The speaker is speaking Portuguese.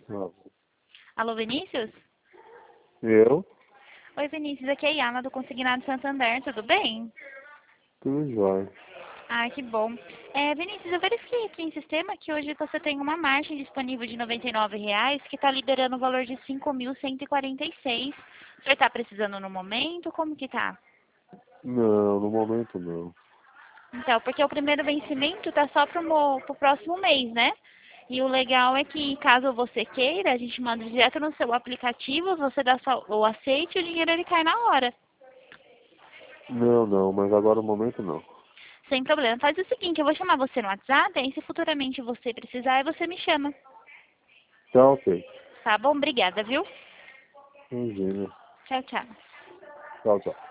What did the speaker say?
Ah, Alô, Vinícius? eu? Oi, Vinícius, aqui é a Yana do Consignado Santander, tudo bem? Tudo jóia. Ah, que bom. Vinícius, eu verifiquei aqui em sistema que hoje você tem uma margem disponível de R$ 99,00 que está liberando o valor de 5.146. Você está precisando no momento? Como que tá? Não, no momento não. Então, porque o primeiro vencimento tá só pro próximo mês, né? E o legal é que, caso você queira, a gente manda direto no seu aplicativo, você dá só o aceite e o dinheiro ele cai na hora. Não, mas agora no momento não. Sem problema. Faz o seguinte, eu vou chamar você no WhatsApp, aí se futuramente você precisar, aí você me chama. Tá ok. Tá bom? Obrigada, viu? Imagina. Tchau, tchau. Tchau, tchau.